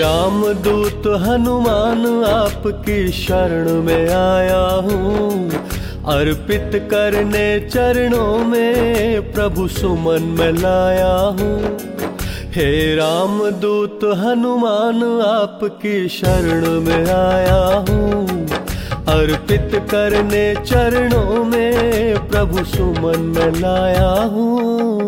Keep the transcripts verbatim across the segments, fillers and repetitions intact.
रामदूत हनुमान आपकी शरण में आया हूँ, अर्पित करने चरणों में प्रभु सुमन में लाया हूँ। हे रामदूत हनुमान आपकी शरण में आया हूँ, अर्पित करने चरणों में प्रभु सुमन में लाया हूँ।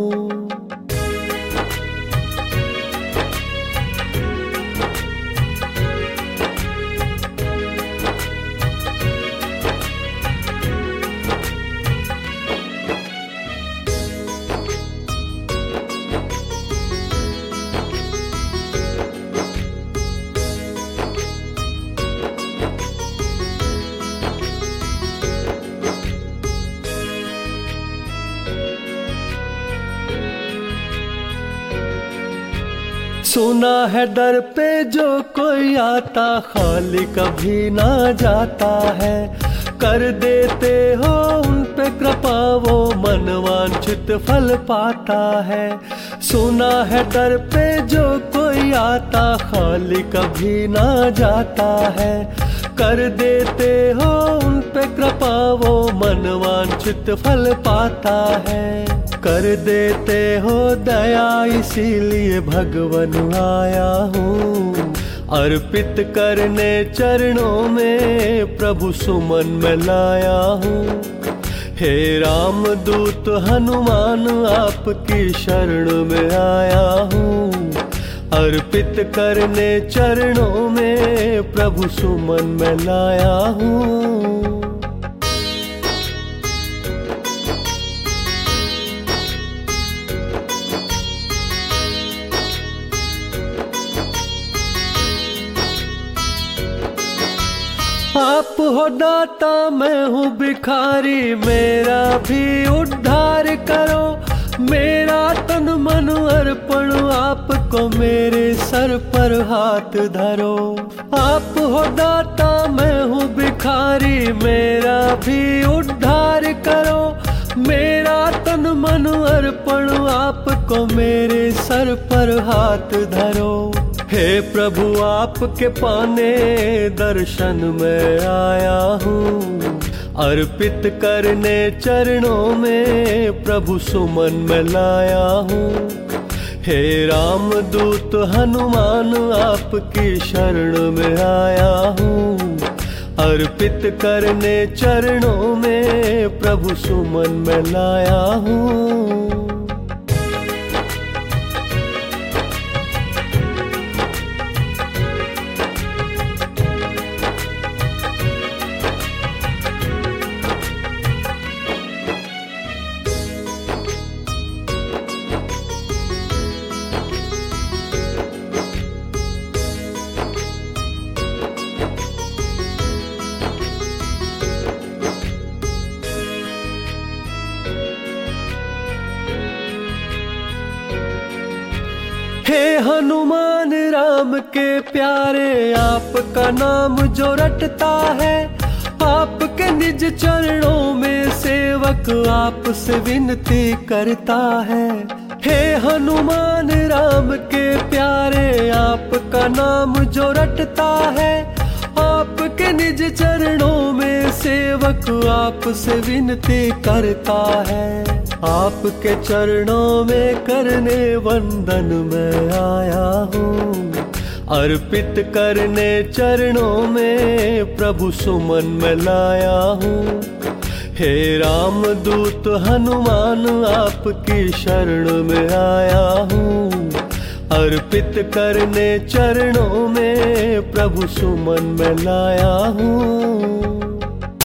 सुना है दर पे जो कोई आता खाली कभी ना जाता है, कर देते हो उन पे कृपा वो मन वांछित फल पाता है। सुना है दर पे जो कोई आता खाली कभी ना जाता है, कर देते हो उन पे कृपा वो मन वांछित फल पाता है। कर देते हो दया इसीलिए भगवन आया हूँ, अर्पित करने चरणों में प्रभु सुमन में लाया हूँ। हे रामदूत हनुमान आपकी शरण में आया हूँ, अर्पित करने चरणों में प्रभु सुमन में लाया हूँ। आप हो दाता मैं हूँ भिखारी, मेरा भी उद्धार करो। मेरा तन मन अर्पण आपको मेरे सर पर हाथ धरो। आप हो दाता मैं हूँ भिखारी, मेरा भी उद्धार करो। मेरा तन मन अर्पण आपको मेरे सर पर हाथ धरो। हे प्रभु आपके पाने दर्शन में आया हूँ, अर्पित करने चरणों में प्रभु सुमन में लाया हूँ। हे रामदूत हनुमान आपकी शरण में आया हूँ, अर्पित करने चरणों में प्रभु सुमन में लाया हूँ। हे हनुमान राम के प्यारे, आपका नाम जो रटता है, आपके निज चरणों में सेवक आपसे विनती करता है। हे हनुमान राम के प्यारे, आपका नाम जो रटता है, आपके निज चरणों में सेवक आपसे विनती करता है। आपके चरणों में करने वंदन में आया हूँ, अर्पित करने चरणों में प्रभु सुमन में लाया हूँ। हे रामदूत हनुमान आपकी शरण में आया हूँ, अर्पित करने चरणों में प्रभु सुमन में लाया हूँ।